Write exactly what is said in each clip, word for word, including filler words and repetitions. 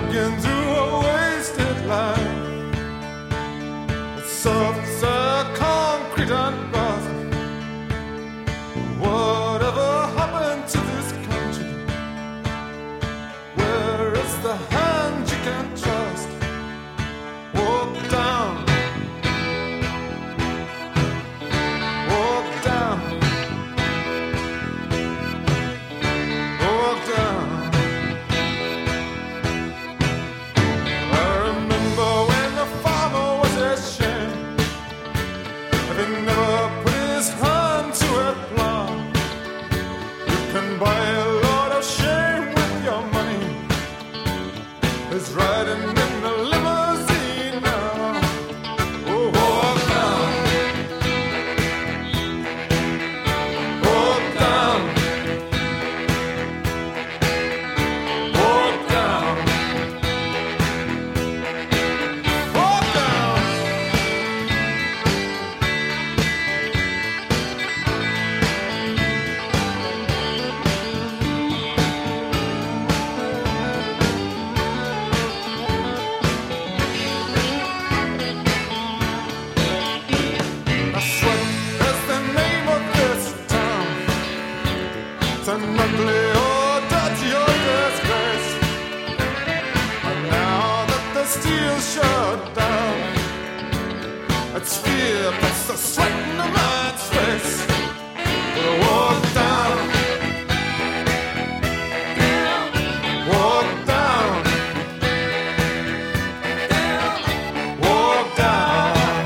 walking through a wasted life. It's soft, the concrete and glass. Whatever happened to this country? Where is the hand you can trust? Walk down, walk down, walk down. I remember when the farmer was ashamed, having never put his hand to a plow. You can buy a lot of shame with your money. It's riding in the limousine now. Oh, walk down, walk down, walk down, walk down. I sweat is the name of this town. It's an ugly or dirty or disgrace. And now that the steel's shut down, it's fear puts the sweat in a man's face. We'll walk down, walk down, walk down.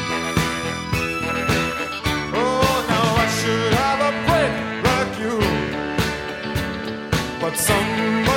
Oh, now I should have a break like you, but some